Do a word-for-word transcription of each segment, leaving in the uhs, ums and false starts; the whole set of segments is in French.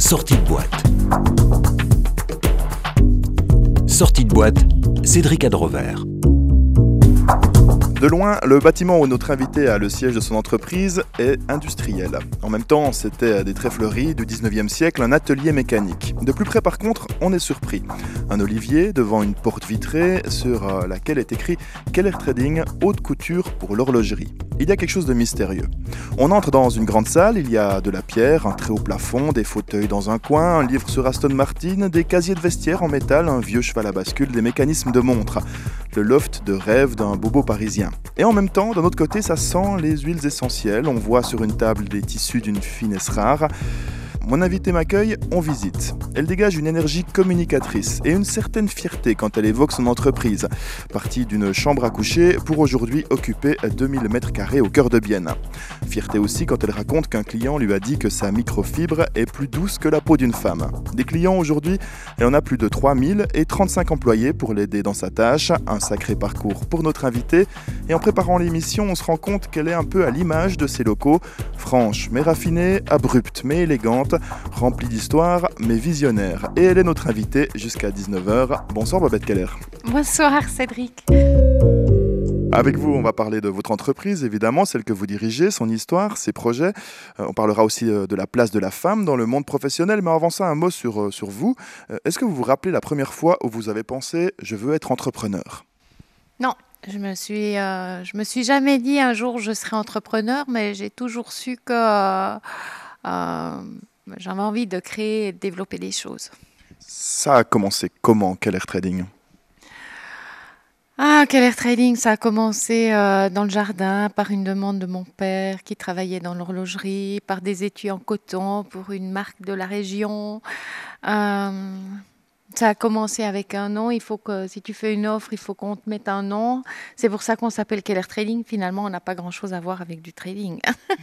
Sortie de boîte. Sortie de boîte, Cédric Adrover. De loin, le bâtiment où notre invité a le siège de son entreprise est industriel. En même temps, c'était des traits fleuris du dix-neuvième siècle, un atelier mécanique. De plus près par contre, on est surpris. Un olivier devant une porte vitrée sur laquelle est écrit « Keller Trading, haute couture pour l'horlogerie ». Il y a quelque chose de mystérieux. On entre dans une grande salle, il y a de la pierre, un très haut plafond, des fauteuils dans un coin, un livre sur Aston Martin, des casiers de vestiaire en métal, un vieux cheval à bascule, des mécanismes de montre. Le loft de rêve d'un bobo parisien. Et en même temps, d'un autre côté, ça sent les huiles essentielles. On voit sur une table des tissus d'une finesse rare. Mon invité m'accueille, on visite. Elle dégage une énergie communicatrice et une certaine fierté quand elle évoque son entreprise. Partie d'une chambre à coucher pour aujourd'hui occuper deux mille mètres carrés au cœur de Bienne. Fierté aussi quand elle raconte qu'un client lui a dit que sa microfibre est plus douce que la peau d'une femme. Des clients aujourd'hui, elle en a plus de trois mille et trente-cinq employés pour l'aider dans sa tâche. Un sacré parcours pour notre invité. Et en préparant l'émission, on se rend compte qu'elle est un peu à l'image de ses locaux. Franche mais raffinée, abrupte mais élégante, remplie d'histoire mais visionnaire. Et elle est notre invitée jusqu'à dix-neuf heures. Bonsoir Babette Keller. Bonsoir Cédric. Avec vous, on va parler de votre entreprise, évidemment, celle que vous dirigez, son histoire, ses projets. Euh, on parlera aussi euh, de la place de la femme dans le monde professionnel. Mais avant ça, un mot sur, euh, sur vous. Euh, est-ce que vous vous rappelez la première fois où vous avez pensé « je veux être entrepreneur » ? Non, je me suis, euh, je me suis jamais dit un jour je serai entrepreneur, mais j'ai toujours su que euh, euh, j'avais envie de créer et de développer des choses. Ça a commencé comment, Keller Trading ? Ah, Keller Trading, ça a commencé euh, dans le jardin par une demande de mon père qui travaillait dans l'horlogerie, par des étuis en coton pour une marque de la région. Euh, ça a commencé avec un nom. Il faut que, si tu fais une offre, il faut qu'on te mette un nom. C'est pour ça qu'on s'appelle Keller Trading. Finalement, on n'a pas grand-chose à voir avec du trading.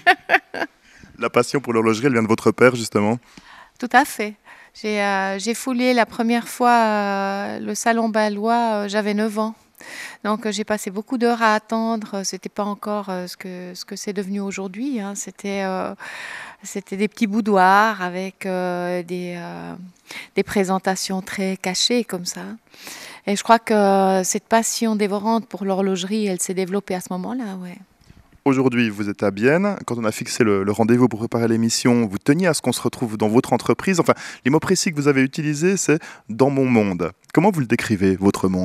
La passion pour l'horlogerie, elle vient de votre père, justement ? Tout à fait. J'ai, euh, j'ai foulé la première fois euh, le salon balois, euh, j'avais neuf ans. Donc euh, j'ai passé beaucoup d'heures à attendre. C'était pas encore euh, ce que ce que c'est devenu aujourd'hui. Hein. C'était euh, c'était des petits boudoirs avec euh, des euh, des présentations très cachées comme ça. Et je crois que euh, cette passion dévorante pour l'horlogerie, elle s'est développée à ce moment-là, ouais. Aujourd'hui, vous êtes à Bienne. Quand on a fixé le, le rendez-vous pour préparer l'émission, vous teniez à ce qu'on se retrouve dans votre entreprise. Enfin, les mots précis que vous avez utilisés, c'est « dans mon monde ». Comment vous le décrivez, votre monde ?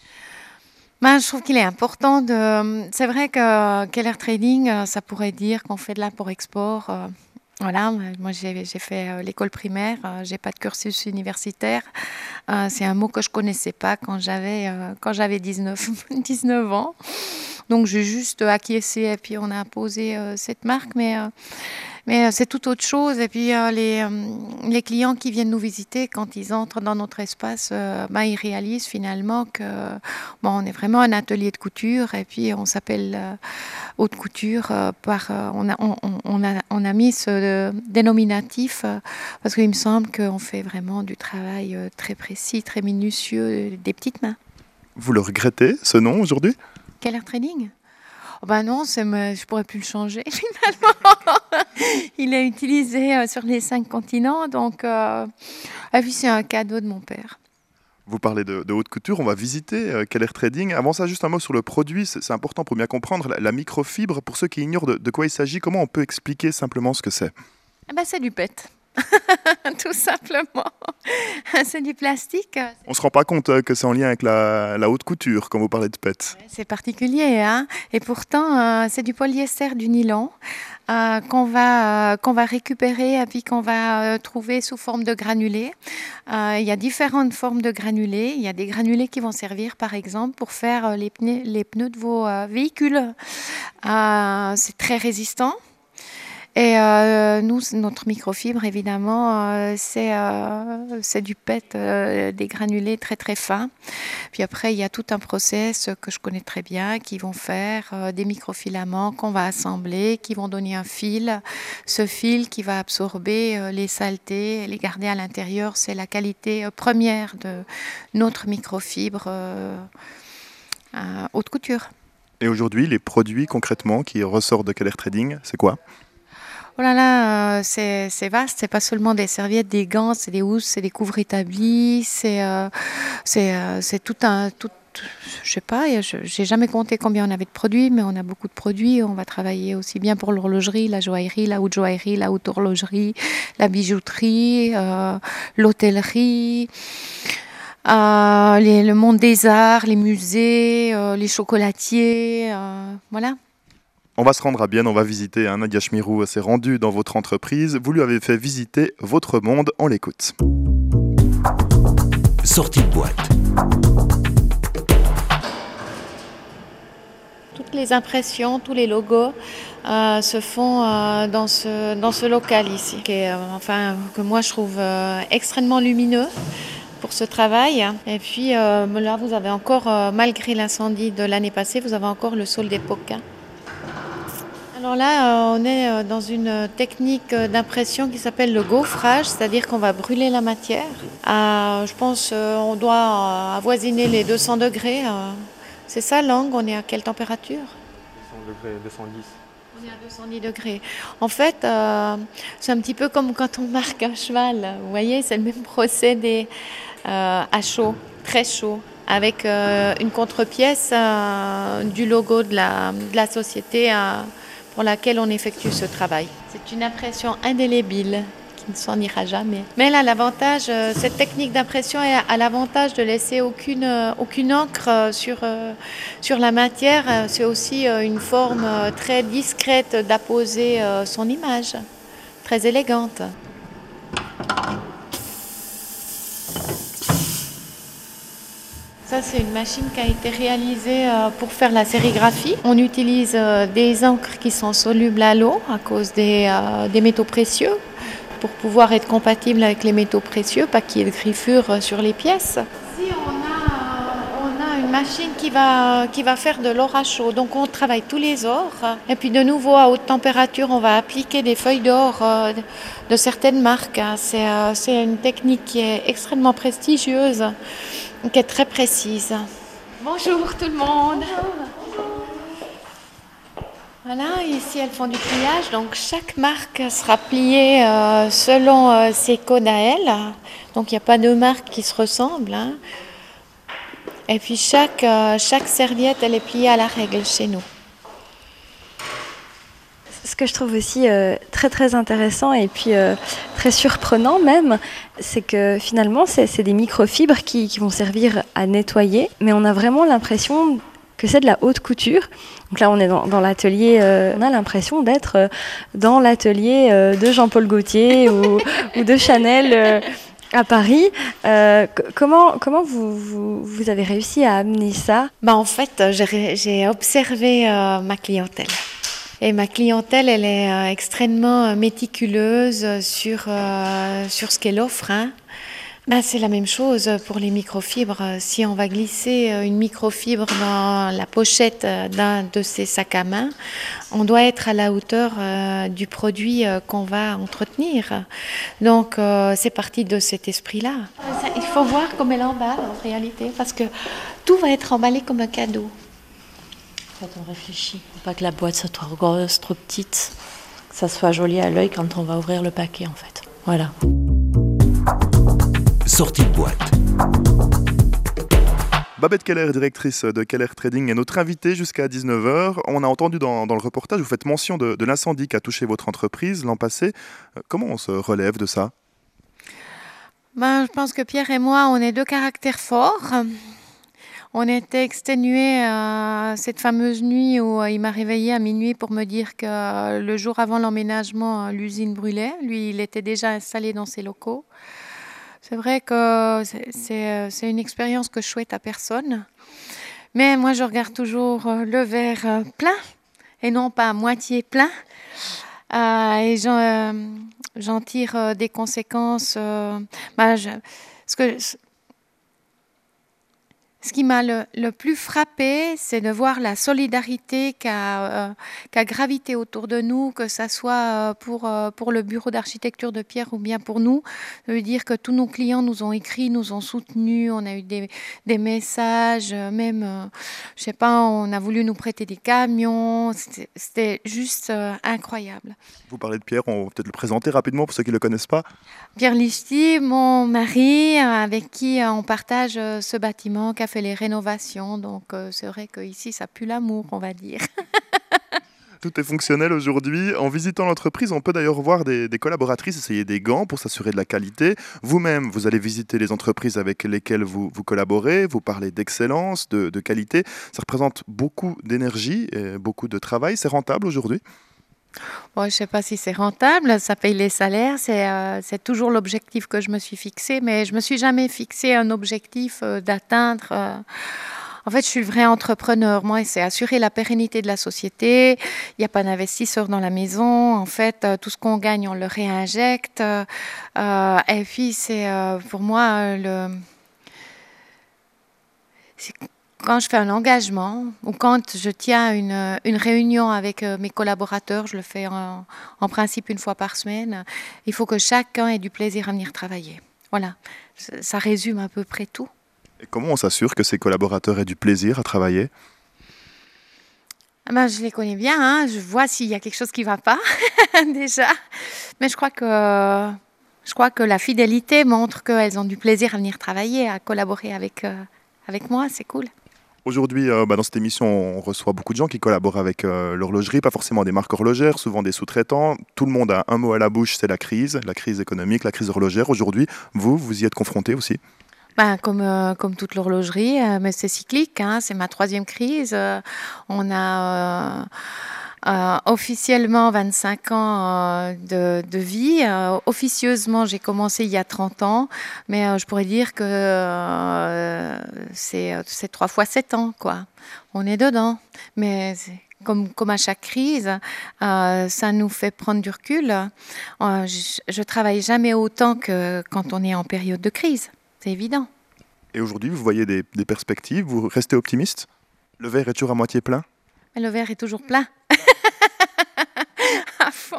Ben, je trouve qu'il est important de... C'est vrai que Keller Trading, ça pourrait dire qu'on fait de l'import-export. Euh, voilà, moi j'ai, j'ai fait l'école primaire, euh, j'ai pas de cursus universitaire. Euh, c'est un mot que je connaissais pas quand j'avais, euh, quand j'avais dix-neuf, dix-neuf ans. Donc j'ai juste acquiescé et puis on a imposé euh, cette marque, mais... Euh, Mais euh, c'est tout autre chose. Et puis euh, les, euh, les clients qui viennent nous visiter, quand ils entrent dans notre espace, euh, ben, ils réalisent finalement que bon, on est vraiment un atelier de couture. Et puis on s'appelle euh, haute couture. Euh, par, euh, on, a, on, on, a, on a mis ce euh, dénominatif euh, parce qu'il me semble qu'on fait vraiment du travail euh, très précis, très minutieux, euh, des petites mains. Vous le regrettez, ce nom, aujourd'hui ? Keller Trading ? Oh ben non, c'est me... je ne pourrais plus le changer finalement. Il est utilisé euh, sur les cinq continents, donc euh... et puis c'est un cadeau de mon père. Vous parlez de, de haute couture, on va visiter euh, Keller Trading. Avant ça, juste un mot sur le produit, c'est, c'est important pour bien comprendre. La, la microfibre, pour ceux qui ignorent de, de quoi il s'agit, comment on peut expliquer simplement ce que c'est ? Eh ben, c'est du P E T. Tout simplement. C'est du plastique. On ne se rend pas compte euh, que c'est en lien avec la, la haute couture quand vous parlez de P E T. C'est particulier, hein. Et pourtant, euh, c'est du polyester, du nylon euh, qu'on va, euh, qu'on va récupérer et puis qu'on va euh, trouver sous forme de granulés. Euh, il y a différentes formes de granulés. Il y a des granulés qui vont servir, par exemple, pour faire euh, les, pneus, les pneus de vos euh, véhicules. Euh, c'est très résistant. Et euh, nous, notre microfibre, évidemment, euh, c'est, euh, c'est du P E T, euh, des granulés très très fins. Puis après, il y a tout un process que je connais très bien, qui vont faire euh, des microfilaments qu'on va assembler, qui vont donner un fil. Ce fil qui va absorber euh, les saletés, les garder à l'intérieur, c'est la qualité euh, première de notre microfibre euh, euh, haute couture. Et aujourd'hui, les produits concrètement qui ressortent de Keller Trading, c'est quoi ? Oh là là, euh, c'est c'est vaste, c'est pas seulement des serviettes, des gants, c'est des housses, c'est des couvre-établis, c'est euh, c'est euh, c'est tout un tout je sais pas, je j'ai jamais compté combien on avait de produits, mais on a beaucoup de produits. On va travailler aussi bien pour l'horlogerie, la joaillerie, la haute joaillerie, la haute horlogerie, la bijouterie, euh, l'hôtellerie, euh, les- le monde des arts, les musées, euh, les chocolatiers, euh, voilà. On va se rendre à Bienne, on va visiter. Hein. Nadia Schmirou s'est rendue dans votre entreprise. Vous lui avez fait visiter votre monde. On l'écoute. Sortie de boîte. Toutes les impressions, tous les logos euh, se font euh, dans ce, dans ce local ici, qui est, euh, enfin, que moi je trouve euh, extrêmement lumineux pour ce travail. Et puis euh, là, vous avez encore, euh, malgré l'incendie de l'année passée, vous avez encore le sol d'époque. Hein. Alors là, euh, on est euh, dans une technique d'impression qui s'appelle le gaufrage, c'est-à-dire qu'on va brûler la matière. À, je pense euh, on doit euh, avoisiner les deux cents degrés. Euh, c'est ça l'angle, on est à quelle température? deux cents degrés, deux cent dix. On est à deux cent dix degrés. En fait, euh, c'est un petit peu comme quand on marque un cheval. Vous voyez, c'est le même procédé euh, à chaud, très chaud, avec euh, une contre-pièce euh, du logo de la, de la société euh, pour laquelle on effectue ce travail. C'est une impression indélébile qui ne s'en ira jamais. Mais là, l'avantage, euh, cette technique d'impression a l'avantage de laisser aucune, euh, aucune encre euh, sur, euh, sur la matière. Euh, C'est aussi euh, une forme euh, très discrète d'apposer euh, son image, très élégante. Ça, c'est une machine qui a été réalisée euh, pour faire la sérigraphie. On utilise euh, des encres qui sont solubles à l'eau à cause des, euh, des métaux précieux, pour pouvoir être compatible avec les métaux précieux, pas qu'il y ait de griffures sur les pièces. Ici, on a, on a une machine qui va, qui va faire de l'or à chaud. Donc, on travaille tous les ors. Et puis, de nouveau, à haute température, on va appliquer des feuilles d'or euh, de certaines marques. C'est, euh, c'est une technique qui est extrêmement prestigieuse, qui est très précise. Bonjour tout le monde. Bonjour. Voilà, ici elles font du pliage, donc chaque marque sera pliée euh, selon euh, ses codes à elle. Donc il n'y a pas deux marques qui se ressemblent. Hein. Et puis chaque, euh, chaque serviette, elle est pliée à la règle chez nous. Ce que je trouve aussi euh, très très intéressant et puis euh, très surprenant même, c'est que finalement c'est, c'est des microfibres qui, qui vont servir à nettoyer, mais on a vraiment l'impression que c'est de la haute couture. Donc là on est dans, dans l'atelier, euh, on a l'impression d'être euh, dans l'atelier euh, de Jean-Paul Gaultier ou, ou de Chanel euh, à Paris. Euh, c- comment comment vous, vous, vous avez réussi à amener ça? Bah, en fait, j'ai, j'ai observé euh, ma clientèle. Et ma clientèle, elle est euh, extrêmement méticuleuse sur, euh, sur ce qu'elle offre. Hein. Ben, c'est la même chose pour les microfibres. Si on va glisser une microfibre dans la pochette d'un de ces sacs à main, on doit être à la hauteur euh, du produit euh, qu'on va entretenir. Donc, euh, c'est parti de cet esprit-là. Ça, il faut voir comme elle emballe en réalité, parce que tout va être emballé comme un cadeau. En fait, on réfléchit. Faut pas que la boîte soit trop grosse, trop petite, que ça soit joli à l'œil quand on va ouvrir le paquet, en fait. Voilà. Sortie de boîte. Babette Keller, directrice de Keller Trading, est notre invitée jusqu'à dix-neuf heures. On a entendu dans, dans le reportage, vous faites mention de, de l'incendie qui a touché votre entreprise l'an passé. Comment on se relève de ça? Ben, je pense que Pierre et moi, on est deux caractères forts. On était exténués euh, cette fameuse nuit où euh, il m'a réveillée à minuit pour me dire que euh, le jour avant l'emménagement, euh, l'usine brûlait. Lui, il était déjà installé dans ses locaux. C'est vrai que c'est, c'est, c'est une expérience que je souhaite à personne. Mais moi, je regarde toujours euh, le verre euh, plein et non pas à moitié plein. Euh, et j'en, euh, j'en tire euh, des conséquences. Euh, ben, je, ce que, Ce qui m'a le, le plus frappé, c'est de voir la solidarité qu'a euh, qu'a gravité autour de nous, que ça soit euh, pour, euh, pour le bureau d'architecture de Pierre ou bien pour nous. Ça veut dire que tous nos clients nous ont écrit, nous ont soutenus, on a eu des, des messages, euh, même, euh, je sais pas, on a voulu nous prêter des camions. C'était, c'était juste euh, incroyable. Vous parlez de Pierre, on va peut-être le présenter rapidement pour ceux qui ne le connaissent pas. Pierre Lichty, mon mari, avec qui on partage ce bâtiment, qui a fait les rénovations. Donc c'est vrai qu'ici, ça pue l'amour, on va dire. Tout est fonctionnel aujourd'hui. En visitant l'entreprise, on peut d'ailleurs voir des, des collaboratrices essayer des gants pour s'assurer de la qualité. Vous-même, vous allez visiter les entreprises avec lesquelles vous, vous collaborez, vous parlez d'excellence, de, de qualité. Ça représente beaucoup d'énergie et beaucoup de travail. C'est rentable aujourd'hui ? Bon, je ne sais pas si c'est rentable, ça paye les salaires, c'est, euh, c'est toujours l'objectif que je me suis fixé, mais je ne me suis jamais fixé un objectif euh, d'atteindre. Euh... En fait, je suis le vrai entrepreneur. Moi, c'est assurer la pérennité de la société. Il n'y a pas d'investisseurs dans la maison. En fait, euh, tout ce qu'on gagne, on le réinjecte. Euh, et puis, c'est euh, pour moi le... C'est... Quand je fais un engagement ou quand je tiens une, une réunion avec mes collaborateurs, je le fais en, en principe une fois par semaine, il faut que chacun ait du plaisir à venir travailler. Voilà, ça résume à peu près tout. Et comment on s'assure que ces collaborateurs aient du plaisir à travailler ? Ah ben, je les connais bien, hein. Je vois s'il y a quelque chose qui ne va pas déjà, mais je crois que, je crois que la fidélité montre qu'elles ont du plaisir à venir travailler, à collaborer avec, euh, avec moi, c'est cool. Aujourd'hui, euh, bah, dans cette émission, on reçoit beaucoup de gens qui collaborent avec euh, l'horlogerie, pas forcément des marques horlogères, souvent des sous-traitants. Tout le monde a un mot à la bouche, c'est la crise, la crise économique, la crise horlogère. Aujourd'hui, vous, vous y êtes confrontés aussi ? Ben, comme, euh, comme toute l'horlogerie, euh, mais c'est cyclique, hein, c'est ma troisième crise. Euh, on a... Euh, Euh, officiellement vingt-cinq ans euh, de, de vie. Euh, officieusement, j'ai commencé il y a trente ans, mais euh, je pourrais dire que euh, c'est, c'est trois fois sept ans, quoi. On est dedans. Mais c'est, comme, comme à chaque crise, euh, ça nous fait prendre du recul. Euh, je ne travaille jamais autant que quand on est en période de crise. C'est évident. Et aujourd'hui, vous voyez des, des perspectives, vous restez optimiste ? Le verre est toujours à moitié plein ? Mais le verre est toujours plein. À fond.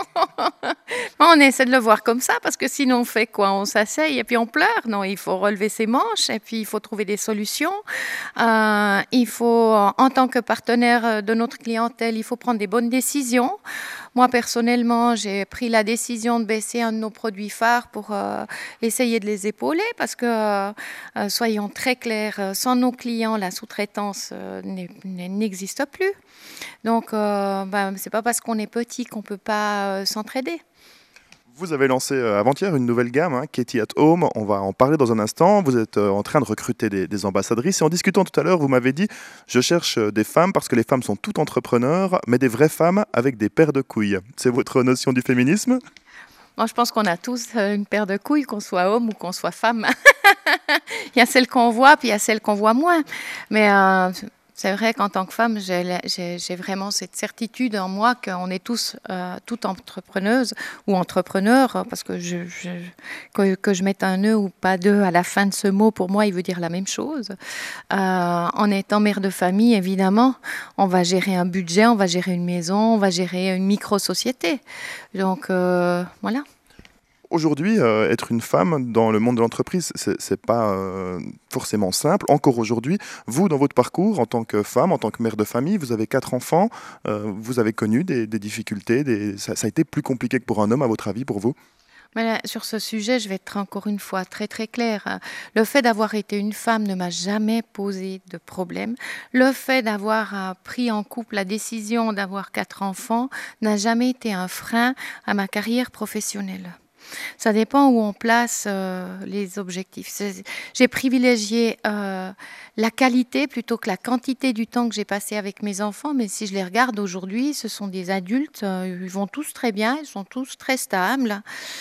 On essaie de le voir comme ça, parce que sinon on fait quoi ? On s'asseye et puis on pleure. Non, il faut relever ses manches et puis il faut trouver des solutions. Euh, il faut, en tant que partenaire de notre clientèle, il faut prendre des bonnes décisions. Moi, personnellement, j'ai pris la décision de baisser un de nos produits phares pour euh, essayer de les épauler, parce que, euh, soyons très clairs, sans nos clients, la sous-traitance euh, n'existe plus. Donc, euh, ben, c'est pas parce qu'on est petit qu'on peut pas euh, s'entraider. Vous avez lancé euh, avant-hier une nouvelle gamme, hein, Katie at Home. On va en parler dans un instant. Vous êtes euh, en train de recruter des, des ambassadrices. Et en discutant tout à l'heure, vous m'avez dit « Je cherche euh, des femmes parce que les femmes sont toutes entrepreneurs, mais des vraies femmes avec des paires de couilles ». C'est votre notion du féminisme ? Moi, je pense qu'on a tous une paire de couilles, qu'on soit homme ou qu'on soit femme. Il y a celles qu'on voit, puis il y a celles qu'on voit moins. Mais... Euh, C'est vrai qu'en tant que femme, j'ai, j'ai, j'ai vraiment cette certitude en moi qu'on est tous, euh, toutes entrepreneuses ou entrepreneurs, parce que, je, je, que, que je mette un E ou pas d'E à la fin de ce mot, pour moi, il veut dire la même chose. Euh, en étant mère de famille, évidemment, on va gérer un budget, on va gérer une maison, on va gérer une micro-société. Donc, euh, voilà. Aujourd'hui, euh, être une femme dans le monde de l'entreprise, c'est, c'est pas euh, forcément simple. Encore aujourd'hui, vous, dans votre parcours, en tant que femme, en tant que mère de famille, vous avez quatre enfants, euh, vous avez connu des, des difficultés, des... Ça, ça a été plus compliqué que pour un homme, à votre avis, pour vous ? Mais là, sur ce sujet, je vais être encore une fois très très claire. Le fait d'avoir été une femme ne m'a jamais posé de problème. Le fait d'avoir pris en couple la décision d'avoir quatre enfants n'a jamais été un frein à ma carrière professionnelle. Ça dépend où on place euh, les objectifs. C'est, j'ai privilégié euh, la qualité plutôt que la quantité du temps que j'ai passé avec mes enfants, mais si je les regarde aujourd'hui, ce sont des adultes, euh, ils vont tous très bien, ils sont tous très stables.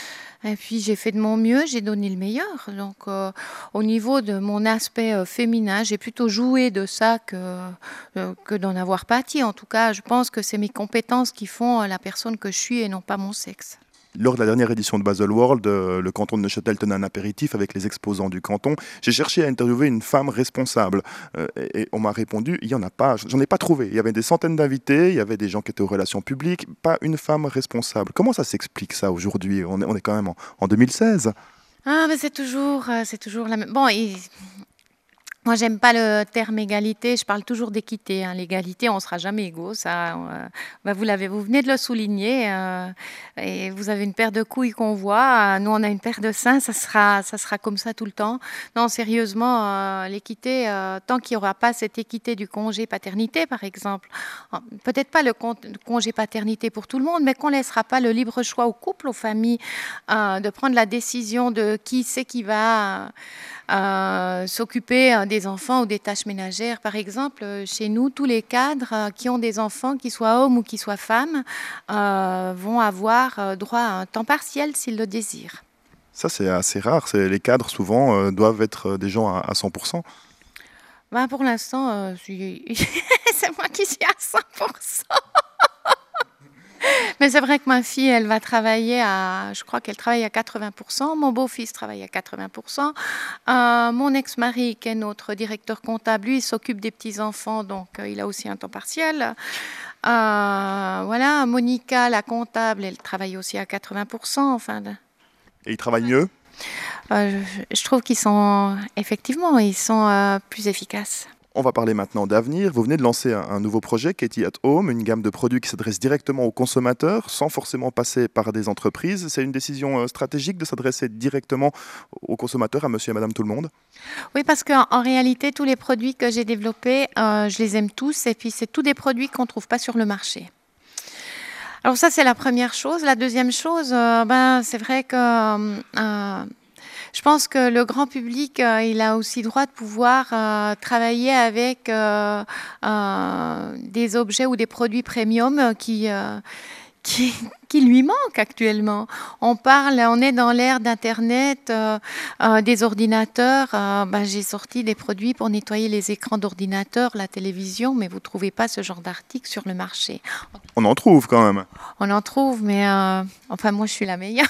Et puis j'ai fait de mon mieux, j'ai donné le meilleur. Donc euh, au niveau de mon aspect euh, féminin, j'ai plutôt joué de ça que, euh, que d'en avoir pâti. En tout cas, je pense que c'est mes compétences qui font euh, la personne que je suis et non pas mon sexe. Lors de la dernière édition de Baselworld, euh, le canton de Neuchâtel tenait un apéritif avec les exposants du canton. J'ai cherché à interviewer une femme responsable euh, et, et on m'a répondu, il n'y en a pas, j'en ai pas trouvé. Il y avait des centaines d'invités, il y avait des gens qui étaient aux relations publiques, pas une femme responsable. Comment ça s'explique ça aujourd'hui? on est, on est quand même en, en deux mille seize. Ah, mais c'est toujours, euh, c'est toujours la même. Bon, il... Moi, j'aime pas le terme égalité. Je parle toujours d'équité. Hein. L'égalité, on sera jamais égaux. Ça, euh, bah, vous l'avez, vous venez de le souligner. Euh, et vous avez une paire de couilles qu'on voit. Euh, nous, on a une paire de seins. Ça sera, ça sera comme ça tout le temps. Non, sérieusement, euh, l'équité. Euh, tant qu'il y aura pas cette équité du congé paternité, par exemple, peut-être pas le, con- le congé paternité pour tout le monde, mais qu'on laissera pas le libre choix aux couples, aux familles, euh, de prendre la décision de qui c'est qui va. Euh, s'occuper euh, des enfants ou des tâches ménagères. Par exemple, euh, chez nous, tous les cadres euh, qui ont des enfants, qu'ils soient hommes ou qu'ils soient femmes, euh, vont avoir euh, droit à un temps partiel s'ils le désirent. Ça, c'est assez rare. C'est, les cadres, souvent, euh, doivent être euh, des gens à, à cent pour cent. Ben, pour l'instant, euh, c'est moi qui suis à cent pour cent. Mais c'est vrai que ma fille, elle va travailler à, je crois qu'elle travaille à quatre-vingts pour cent. Mon beau-fils travaille à quatre-vingts pour cent. Euh, mon ex-mari, qui est notre directeur comptable, lui, il s'occupe des petits-enfants, donc euh, il a aussi un temps partiel. Euh, voilà, Monica, la comptable, elle travaille aussi à quatre-vingts pour cent. Enfin, Et ils travaillent mieux? euh, je, je trouve qu'ils sont, effectivement, ils sont euh, plus efficaces. On va parler maintenant d'avenir. Vous venez de lancer un, un nouveau projet, Katie at Home, une gamme de produits qui s'adresse directement aux consommateurs, sans forcément passer par des entreprises. C'est une décision euh, stratégique de s'adresser directement aux consommateurs, à monsieur et madame tout le monde? Oui, parce qu'en en réalité, tous les produits que j'ai développés, euh, je les aime tous. Et puis, c'est tous des produits qu'on ne trouve pas sur le marché. Alors ça, c'est la première chose. La deuxième chose, euh, ben, c'est vrai que... Euh, Je pense que le grand public, euh, il a aussi droit de pouvoir euh, travailler avec euh, euh, des objets ou des produits premium qui, euh, qui, qui lui manquent actuellement. On parle, on est dans l'ère d'Internet, euh, euh, des ordinateurs. Euh, ben, j'ai sorti des produits pour nettoyer les écrans d'ordinateur, la télévision, mais vous ne trouvez pas ce genre d'article sur le marché. On en trouve quand même. On en trouve, mais euh, enfin, moi, je suis la meilleure.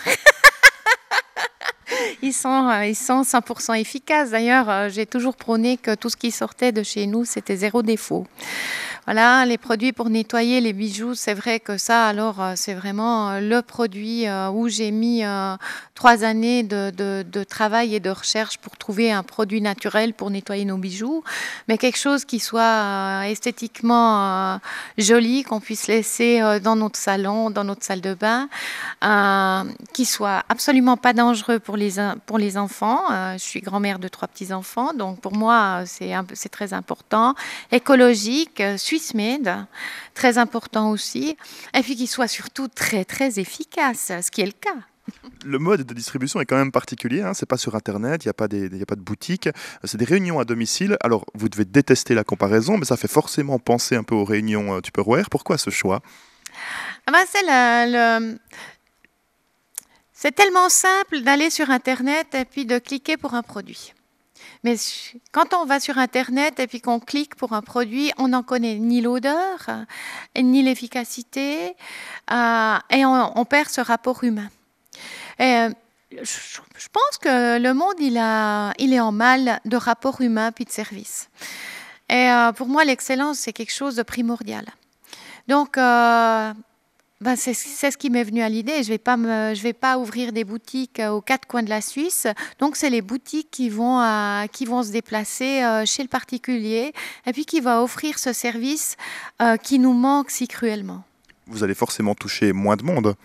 Ils sont, euh, ils sont cent pour cent efficaces. D'ailleurs, euh, j'ai toujours prôné que tout ce qui sortait de chez nous, c'était zéro défaut. Voilà, les produits pour nettoyer les bijoux, c'est vrai que ça, alors, euh, c'est vraiment euh, le produit euh, où j'ai mis euh, trois années de, de, de travail et de recherche pour trouver un produit naturel pour nettoyer nos bijoux, mais quelque chose qui soit euh, esthétiquement euh, joli, qu'on puisse laisser euh, dans notre salon, dans notre salle de bain, euh, qui soit absolument pas dangereux pour les, pour les enfants. Euh, je suis grand-mère de trois petits-enfants, donc pour moi, c'est, un, c'est très important. Écologique, euh, Swiss made, très important aussi, et puis qu'il soit surtout très très efficace, ce qui est le cas. Le mode de distribution est quand même particulier, hein. C'est pas sur Internet, il n'y a pas des, y a pas de boutique, c'est des réunions à domicile. Alors vous devez détester la comparaison, mais ça fait forcément penser un peu aux réunions euh, Tupperware. Pourquoi ce choix? Ah ben c'est le, le... c'est tellement simple d'aller sur Internet et puis de cliquer pour un produit. Mais quand on va sur Internet et puis qu'on clique pour un produit, on n'en connaît ni l'odeur, ni l'efficacité, euh, et on, on perd ce rapport humain. Et, euh, je, je pense que le monde, il, a, il est en mal de rapport humain puis de service. Et euh, pour moi, l'excellence, c'est quelque chose de primordial. Donc... Euh, Ben c'est, c'est ce qui m'est venu à l'idée. Je ne vais pas me, je vais pas ouvrir des boutiques aux quatre coins de la Suisse. Donc, c'est les boutiques qui vont, à, qui vont se déplacer euh, chez le particulier et puis qui va offrir ce service euh, qui nous manque si cruellement. Vous allez forcément toucher moins de monde.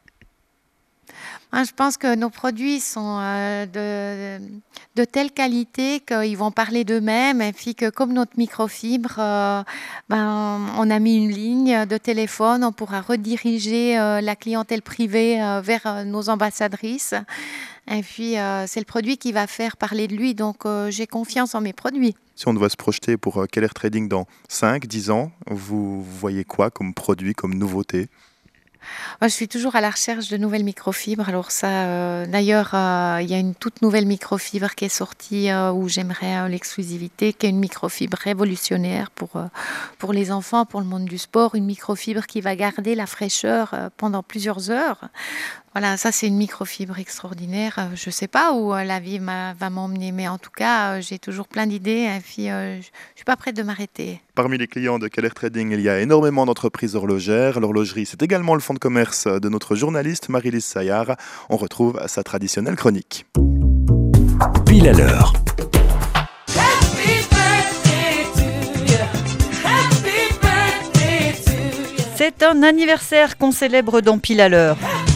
Je pense que nos produits sont euh, de, de telle qualité qu'ils vont parler d'eux-mêmes et puis que comme notre microfibre, euh, ben, on a mis une ligne de téléphone, on pourra rediriger euh, la clientèle privée euh, vers euh, nos ambassadrices. Et puis, euh, c'est le produit qui va faire parler de lui, donc euh, j'ai confiance en mes produits. Si on doit se projeter pour euh, Keller Trading dans cinq, dix ans, vous voyez quoi comme produit, comme nouveauté ? Moi, je suis toujours à la recherche de nouvelles microfibres. Alors ça, euh, d'ailleurs, euh, il y a une toute nouvelle microfibre qui est sortie euh, où j'aimerais euh, l'exclusivité, qui est une microfibre révolutionnaire pour, euh, pour les enfants, pour le monde du sport. Une microfibre qui va garder la fraîcheur euh, pendant plusieurs heures. Voilà, ça c'est une microfibre extraordinaire. Euh, Je ne sais pas où euh, la vie m'a- va m'emmener, mais en tout cas, euh, j'ai toujours plein d'idées et puis euh, je ne suis pas prête de m'arrêter. Parmi les clients de Keller Trading, il y a énormément d'entreprises horlogères. L'horlogerie, c'est également le fonds de commerce de notre journaliste Marie-Lise Saillard. On retrouve sa traditionnelle chronique. Pile à l'heure. C'est un anniversaire qu'on célèbre dans Pile à l'heure.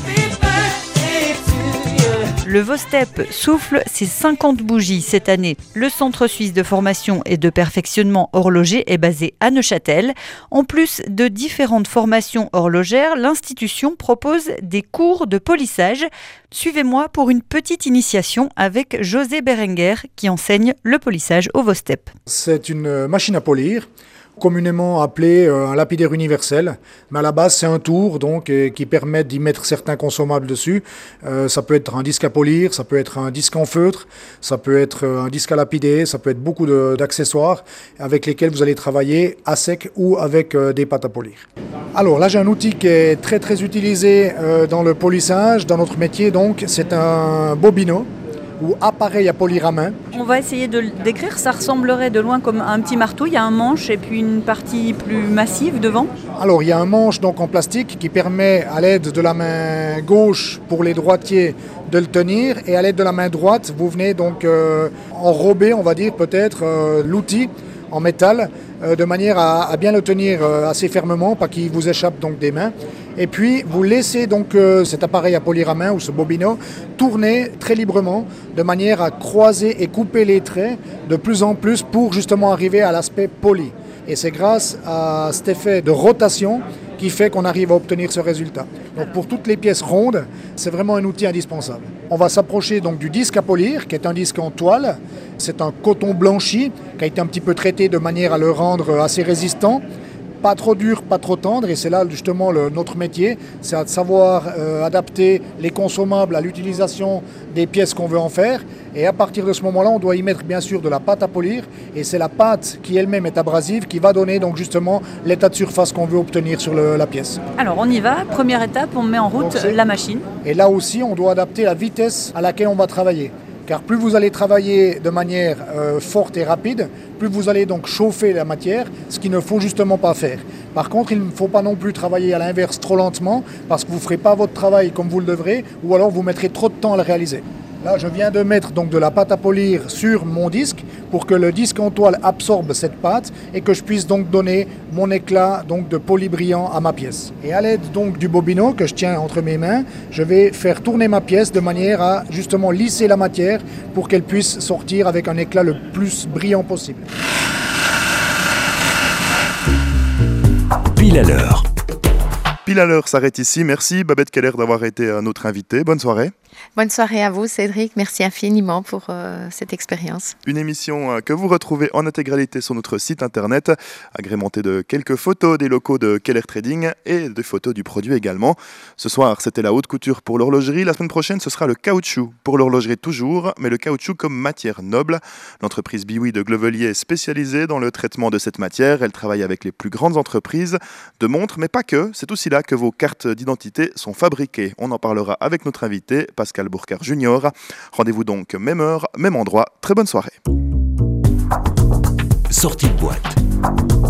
Le Vostep souffle ses cinquante bougies cette année. Le Centre suisse de formation et de perfectionnement horloger est basé à Neuchâtel. En plus de différentes formations horlogères, l'institution propose des cours de polissage. Suivez-moi pour une petite initiation avec José Berenguer qui enseigne le polissage au Vostep. C'est une machine à polir, communément appelée euh, un lapidaire universel, mais à la base c'est un tour donc euh, qui permet d'y mettre certains consommables dessus. Euh, ça peut être un disque à polir, ça peut être un disque en feutre, ça peut être euh, un disque à lapider, ça peut être beaucoup de- d'accessoires avec lesquels vous allez travailler à sec ou avec euh, des pâtes à polir. Alors là j'ai un outil qui est très très utilisé euh, dans le polissage, dans notre métier donc, c'est un bobino ou appareil à polir à main. On va essayer de le décrire. Ça ressemblerait de loin comme un petit marteau. Il y a un manche et puis une partie plus massive devant. Alors il y a un manche donc en plastique qui permet à l'aide de la main gauche pour les droitiers de le tenir et à l'aide de la main droite vous venez donc euh, enrober on va dire peut-être euh, l'outil en métal euh, de manière à, à bien le tenir euh, assez fermement, pas qu'il vous échappe donc des mains. Et puis vous laissez donc euh, cet appareil à polir à main ou ce bobino tourner très librement de manière à croiser et couper les traits de plus en plus pour justement arriver à l'aspect poli. Et c'est grâce à cet effet de rotation qui fait qu'on arrive à obtenir ce résultat. Donc pour toutes les pièces rondes, c'est vraiment un outil indispensable. On va s'approcher donc du disque à polir, qui est un disque en toile. C'est un coton blanchi qui a été un petit peu traité de manière à le rendre assez résistant. Pas trop dur, pas trop tendre, et c'est là justement le, notre métier, c'est de savoir euh, adapter les consommables à l'utilisation des pièces qu'on veut en faire. Et à partir de ce moment-là, on doit y mettre bien sûr de la pâte à polir, et c'est la pâte qui elle-même est abrasive qui va donner donc justement l'état de surface qu'on veut obtenir sur le- la pièce. Alors on y va. Première étape, on met en route Donc, c'est- la machine. Et là aussi, on doit adapter la vitesse à laquelle on va travailler. Car plus vous allez travailler de manière euh, forte et rapide, plus vous allez donc chauffer la matière, ce qu'il ne faut justement pas faire. Par contre, il ne faut pas non plus travailler à l'inverse trop lentement, parce que vous ne ferez pas votre travail comme vous le devrez, ou alors vous mettrez trop de temps à le réaliser. Là, je viens de mettre donc de la pâte à polir sur mon disque pour que le disque en toile absorbe cette pâte et que je puisse donc donner mon éclat donc de poli brillant à ma pièce. Et à l'aide donc du bobino que je tiens entre mes mains, je vais faire tourner ma pièce de manière à justement lisser la matière pour qu'elle puisse sortir avec un éclat le plus brillant possible. Pile à l'heure. Pile à l'heure s'arrête ici. Merci Babette Keller d'avoir été euh, notre invitée. Bonne soirée. Bonne soirée à vous, Cédric. Merci infiniment pour euh, cette expérience. Une émission euh, que vous retrouvez en intégralité sur notre site internet, agrémentée de quelques photos des locaux de Keller Trading et des photos du produit également. Ce soir, c'était la haute couture pour l'horlogerie. La semaine prochaine, ce sera le caoutchouc pour l'horlogerie toujours, mais le caoutchouc comme matière noble. L'entreprise Biwi de Glovelier est spécialisée dans le traitement de cette matière. Elle travaille avec les plus grandes entreprises de montres, mais pas que. C'est aussi là que vos cartes d'identité sont fabriquées. On en parlera avec notre invité, Pascal Bourcard Junior. Rendez-vous donc même heure, même endroit. Très bonne soirée. Sortie de boîte.